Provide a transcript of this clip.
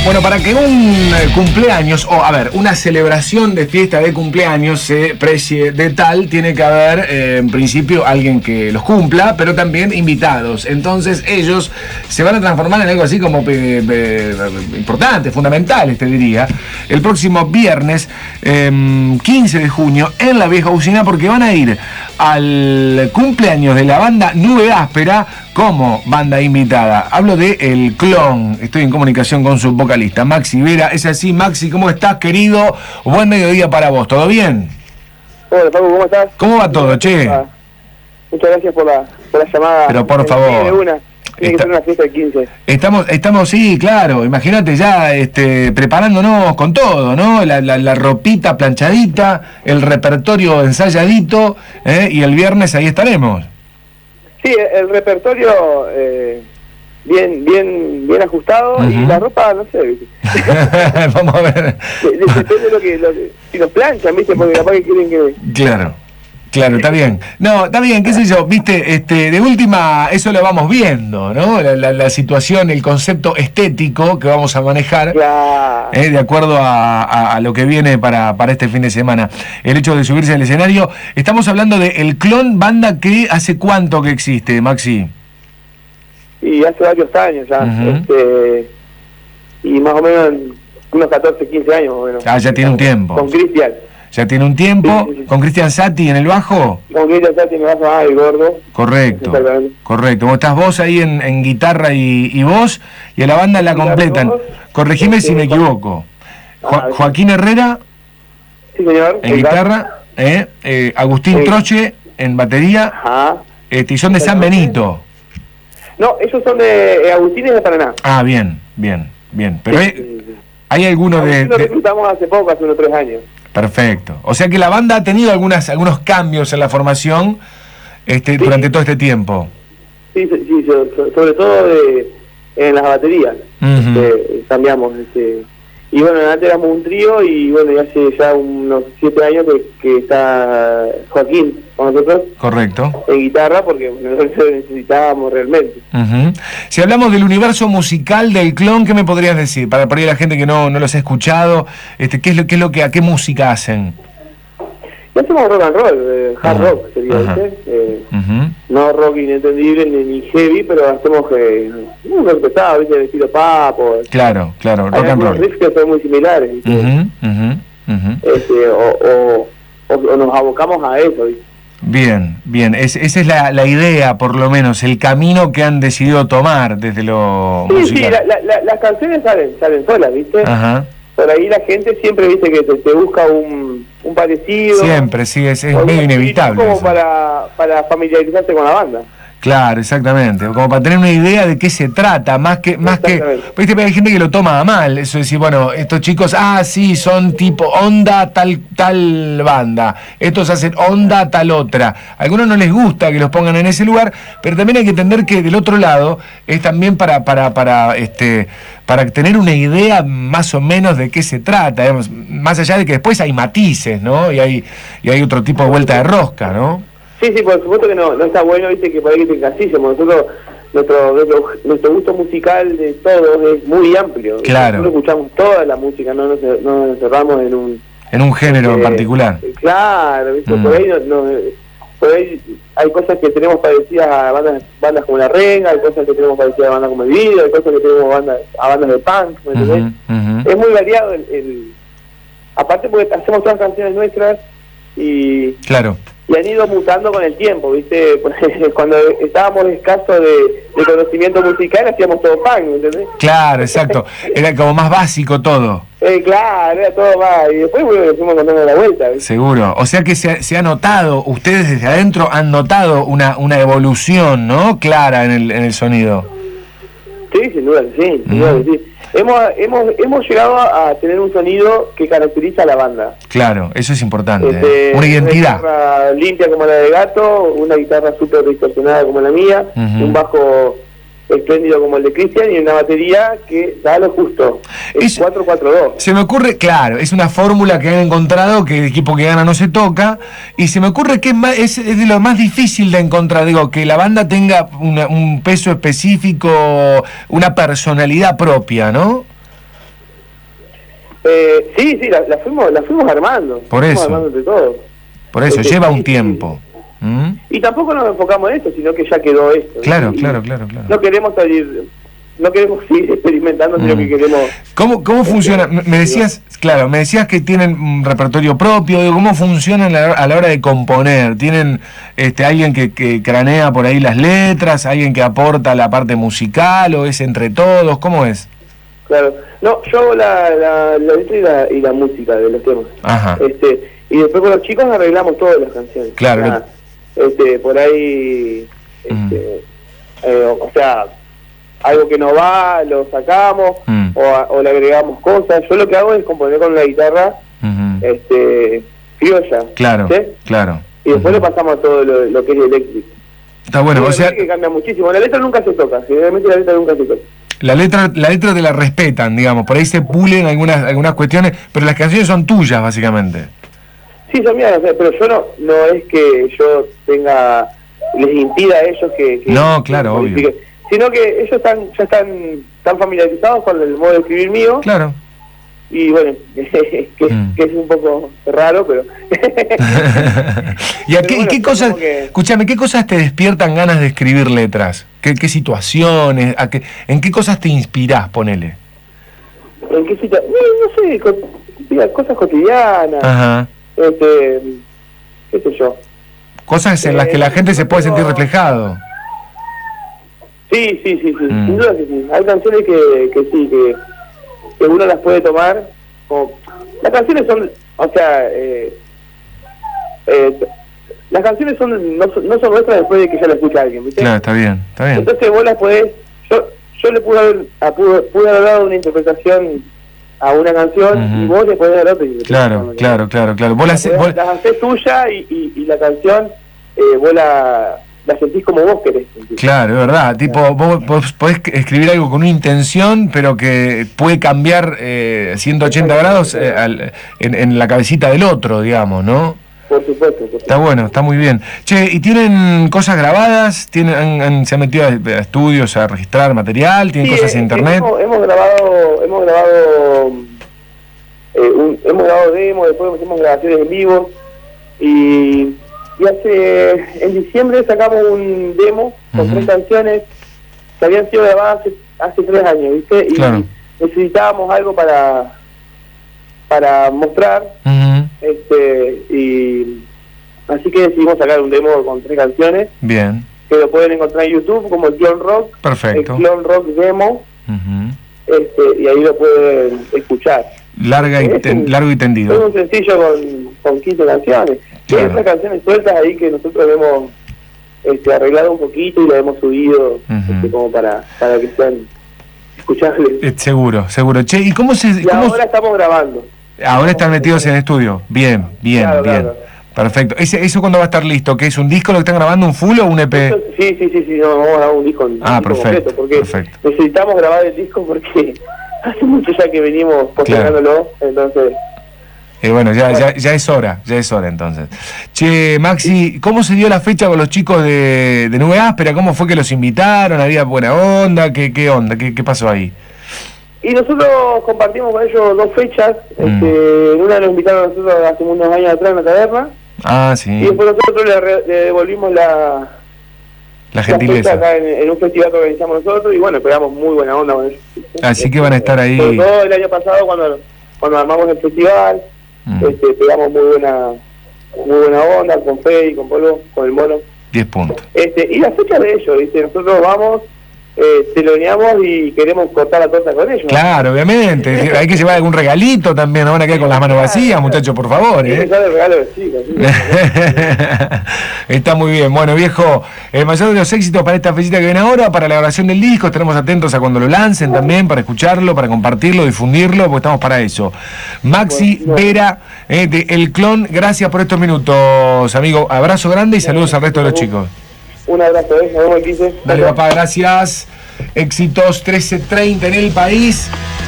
Bueno, para que un cumpleaños, o a ver, una celebración de fiesta de cumpleaños se precie de tal, tiene que haber, en principio, alguien que los cumpla, pero también invitados. Entonces ellos se van a transformar en algo así como importante, fundamentales, te diría, el próximo viernes 15 de junio en la Vieja Usina, porque van a ir al cumpleaños de la banda Nube Áspera como banda invitada. Hablo de El Clon. Estoy en comunicación con su vocalista, Maxi Vera. Es así, Maxi, ¿cómo estás, querido? Buen mediodía para vos, ¿todo bien? Hola, Pablo, ¿cómo estás? ¿Cómo va todo, che? Muchas gracias por la llamada. Pero por favor. Tiene que ser una fiesta de 15. Estamos, sí, claro. Imagínate ya preparándonos con todo, ¿no? La ropita planchadita, el repertorio ensayadito, y el viernes ahí estaremos. Sí, el repertorio bien ajustado, y la ropa, no sé, ¿viste? Vamos a ver. Depende de lo que si nos planchan, ¿viste? Porque capaz que quieren que... Claro, está bien. No, está bien, qué sé yo, viste, de última, eso lo vamos viendo, ¿no? La situación, el concepto estético que vamos a manejar, claro, de acuerdo a lo que viene para este fin de semana. El hecho de subirse al escenario. Estamos hablando de El Clon, banda que ¿hace cuánto que existe, Maxi? Y hace varios años ya, y más o menos unos 14, 15 años más o menos. Ah, ya tiene un tiempo. Con Cristian. Ya tiene un tiempo, sí. ¿Con Cristian Sati en el bajo? Con Cristian Sati en el bajo, el gordo. Correcto. ¿Cómo estás vos ahí en guitarra y voz? Y a la banda la completan. Corregime si me equivoco. Joaquín Herrera. Sí, señor. En guitarra. Agustín Troche en batería. Ajá. Y son de San Benito. No, ellos son de Agustín y de Paraná. Ah, bien. Pero hay algunos Lo reclutamos hace poco, hace unos 3 años. Perfecto. O sea que la banda ha tenido algunos cambios en la formación durante todo este tiempo. Sí, sobre todo en las baterías. Cambiamos. Y bueno, antes éramos un trío, y bueno, ya hace ya unos 7 años que está Joaquín con nosotros. Correcto. En guitarra, porque nosotros lo necesitábamos realmente. Si hablamos del universo musical del Clon, ¿qué me podrías decir? Para por ahí la gente que no los ha escuchado, ¿a qué música hacen? Y hacemos rock and roll, hard rock sería, ¿viste? No rock inentendible ni heavy, pero hacemos un rock pesado, ¿viste? De estilo papo. Claro, rock and roll. Riffs que son muy similares, ¿viste? O nos abocamos a eso, ¿viste? Bien, esa es la idea, por lo menos, el camino que han decidido tomar desde lo musical. Sí, las canciones salen solas, ¿viste? Por ahí la gente siempre, ¿viste? Que te busca un parecido. Siempre, sí, es medio inevitable. Como para familiarizarse con la banda. Claro, exactamente, como para tener una idea de qué se trata, más que ¿viste? Hay gente que lo toma a mal, eso de decir, bueno, estos chicos, sí, son tipo onda tal banda, estos hacen onda tal otra. A algunos no les gusta que los pongan en ese lugar, pero también hay que entender que del otro lado es también para tener una idea más o menos de qué se trata, digamos, más allá de que después hay matices, ¿no? Y hay otro tipo de vuelta de rosca, ¿no? Sí, por supuesto que no está bueno, viste, que por ahí que te encasillemos. Nosotros, nuestro gusto musical de todos es muy amplio. Claro. Nosotros escuchamos toda la música, no nos cerramos en un género en particular. Claro, ¿viste? Por ahí hay cosas que tenemos parecidas a bandas como La Renga, hay cosas que tenemos parecidas a bandas como El Video, hay cosas que tenemos a bandas de punk, ¿me entendés? Es muy variado aparte porque hacemos todas canciones nuestras y han ido mutando con el tiempo, ¿viste? Cuando estábamos escasos de conocimiento musical, hacíamos todo punk, ¿entendés? Claro, exacto. Era como más básico todo. Claro, era todo más. Y después, bueno, fuimos contando la vuelta, ¿viste? Seguro. O sea que se ha notado, ustedes desde adentro han notado una evolución, ¿no? Clara en el sonido. Sí, sin duda que sí. Hemos llegado a tener un sonido que caracteriza a la banda. Claro, eso es importante. Una identidad. Una guitarra limpia como la de Gato, una guitarra súper distorsionada como la mía, un bajo espléndido como el de Cristian y una batería que da lo justo. Es 4-4-2. Se me ocurre, claro, es una fórmula que han encontrado que el equipo que gana no se toca, y se me ocurre que es de lo más difícil de encontrar, digo, que la banda tenga un peso específico, una personalidad propia, ¿no? Sí, la fuimos armando. Por eso. Armando entre todos. Por eso, lleva un tiempo. ¿Mm? Y tampoco nos enfocamos en esto, sino que ya quedó esto. Claro. No queremos seguir experimentando, sino que queremos... ¿Cómo funciona? Me decías que tienen un repertorio propio. ¿Cómo funciona a la hora de componer? ¿Tienen alguien que cranea por ahí las letras? ¿Alguien que aporta la parte musical? ¿O es entre todos? ¿Cómo es? Claro. No, yo hago la letra y la música de los temas. Ajá. Y después con los chicos arreglamos todas las canciones. Claro. Por ahí... o sea... algo que no va, lo sacamos o le agregamos cosas. Yo lo que hago es componer con la guitarra criolla. Claro, ¿sí? claro. Y después le pasamos a todo lo que es eléctrico. Está bueno, o sea... que cambia muchísimo. La letra nunca se toca, generalmente la letra nunca se toca. La letra te la respetan, digamos, por ahí se pulen algunas cuestiones, pero las canciones son tuyas, básicamente. Sí, son mías, pero yo no es que yo les impida a ellos que no, claro, obvio. Sino que ellos ya están familiarizados con el modo de escribir mío. Claro. Y bueno, que es un poco raro, pero... ¿Y qué cosas, escúchame, qué cosas te despiertan ganas de escribir letras? ¿Qué situaciones? ¿En qué cosas te inspirás, ponele? ¿En qué situaciones? No sé, cosas cotidianas. Ajá. ¿Qué sé yo? Cosas en las que la gente se puede sentir reflejado. Sí, sin duda que sí. Hay canciones que sí, que uno las puede tomar. Las canciones son, o sea, las canciones no son nuestras después de que ya la escucha alguien, ¿viste? Claro, está bien. Entonces vos las podés, yo le pude haber dado una interpretación a una canción y vos le podés dar otra interpretación. Claro. Vos las hacés tuya y la canción vos la sentís como vos querés sentir. Claro, es verdad. Tipo, vos podés escribir algo con una intención, pero que puede cambiar 180 grados en la cabecita del otro, digamos, ¿no? Por supuesto. Está bueno, está muy bien. Che, ¿y tienen cosas grabadas? ¿Se han metido a estudios a registrar material? ¿Tienen cosas en internet? Hemos grabado demos, después hicimos grabaciones en vivo y en diciembre sacamos un demo con 3 canciones que habían sido grabadas hace 3 años, ¿viste? Y necesitábamos algo para mostrar, y así que decidimos sacar un demo con 3 canciones. Bien. Que lo pueden encontrar en YouTube como el Clon Rock. Perfecto. El Clon Rock Demo. Y ahí lo pueden escuchar. Largo y tendido. Es un sencillo con 15 canciones. Claro. Hay otras canciones sueltas ahí que nosotros hemos arreglado un poquito y lo hemos subido como para que sean escuchables. Seguro. Che, ¿y ahora estamos grabando. Ahora están metidos en el estudio. Bien. Claro. Perfecto. ¿Eso cuándo va a estar listo? ¿Qué es un disco lo que están grabando, un full o un EP? Sí, vamos a grabar un disco, perfecto, completo, porque necesitamos grabar el disco porque hace mucho ya que venimos postergándolo, entonces... bueno, ya es hora entonces. Che, Maxi, ¿cómo se dio la fecha con los chicos de Nube Áspera? ¿Cómo fue que los invitaron? ¿Había buena onda? ¿Qué onda? ¿Qué pasó ahí? Y nosotros compartimos con ellos 2 fechas. En una nos invitaron a nosotros hace unos años atrás en la taberna. Ah, sí. Y después nosotros le devolvimos la gentileza acá en un festival que organizamos nosotros. Y bueno, pegamos muy buena onda con ellos. Así que van a estar ahí. Sobre todo el año pasado cuando armamos el festival, pegamos muy buena onda con Fede y con Polo, con el mono. 10 puntos. Y la fecha de ellos, ¿viste? Nosotros vamos, teloneamos y queremos cortar la torta con ellos. Claro, obviamente. Hay que llevar algún regalito también, no van a quedar con las manos vacías, muchachos, por favor. El regalo de chicas, Está muy bien. Bueno, viejo, el mayor de los éxitos para esta fechita que viene ahora, para la grabación del disco. Estaremos atentos a cuando lo lancen también, para escucharlo, para compartirlo, difundirlo, porque estamos para eso. Maxi Vera, de El Clon, gracias por estos minutos, amigo. Abrazo grande y saludos al resto de los chicos. Un abrazo, nos vemos el 15. Dale, papá, gracias. Éxitos 13:30 en el país.